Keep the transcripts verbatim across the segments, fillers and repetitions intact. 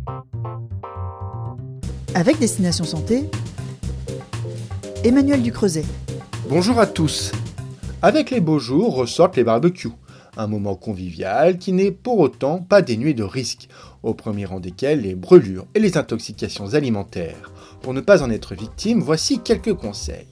Avec Destination Santé, Emmanuel Ducreuset. Bonjour à tous. Avec les beaux jours ressortent les barbecues, un moment convivial qui n'est pour autant pas dénué de risques, au premier rang desquels les brûlures et les intoxications alimentaires. Pour ne pas en être victime, voici quelques conseils.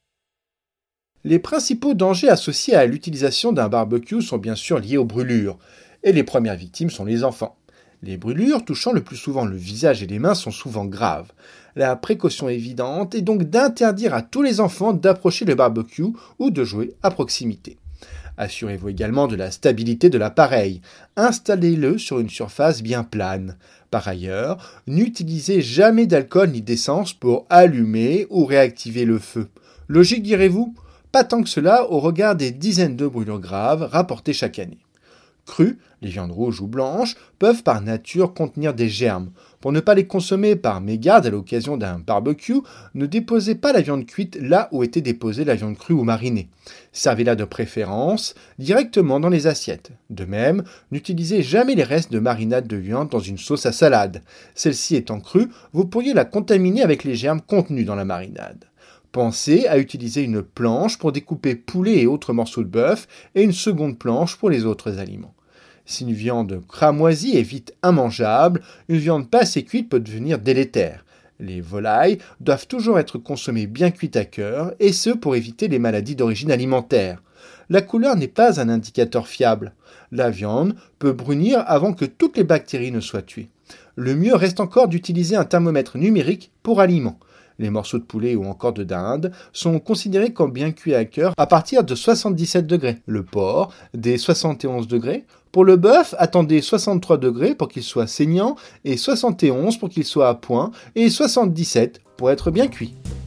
Les principaux dangers associés à l'utilisation d'un barbecue sont bien sûr liés aux brûlures, et les premières victimes sont les enfants. Les brûlures touchant le plus souvent le visage et les mains sont souvent graves. La précaution évidente est donc d'interdire à tous les enfants d'approcher le barbecue ou de jouer à proximité. Assurez-vous également de la stabilité de l'appareil. Installez-le sur une surface bien plane. Par ailleurs, n'utilisez jamais d'alcool ni d'essence pour allumer ou réactiver le feu. Logique, direz-vous ? Pas tant que cela au regard des dizaines de brûlures graves rapportées chaque année. Crues, les viandes rouges ou blanches, peuvent par nature contenir des germes. Pour ne pas les consommer par mégarde à l'occasion d'un barbecue, ne déposez pas la viande cuite là où était déposée la viande crue ou marinée. Servez-la de préférence directement dans les assiettes. De même, n'utilisez jamais les restes de marinade de viande dans une sauce à salade. Celle-ci étant crue, vous pourriez la contaminer avec les germes contenus dans la marinade. Pensez à utiliser une planche pour découper poulet et autres morceaux de bœuf et une seconde planche pour les autres aliments. Si une viande cramoisie est vite immangeable, une viande pas assez cuite peut devenir délétère. Les volailles doivent toujours être consommées bien cuites à cœur, et ce pour éviter les maladies d'origine alimentaire. La couleur n'est pas un indicateur fiable. La viande peut brunir avant que toutes les bactéries ne soient tuées. Le mieux reste encore d'utiliser un thermomètre numérique pour aliments. Les morceaux de poulet ou encore de dinde sont considérés comme bien cuits à cœur à partir de soixante-dix-sept degrés. Le porc, des soixante et onze degrés. Pour le bœuf, attendez soixante-trois degrés pour qu'il soit saignant et soixante et onze pour qu'il soit à point et soixante-dix-sept pour être bien cuit.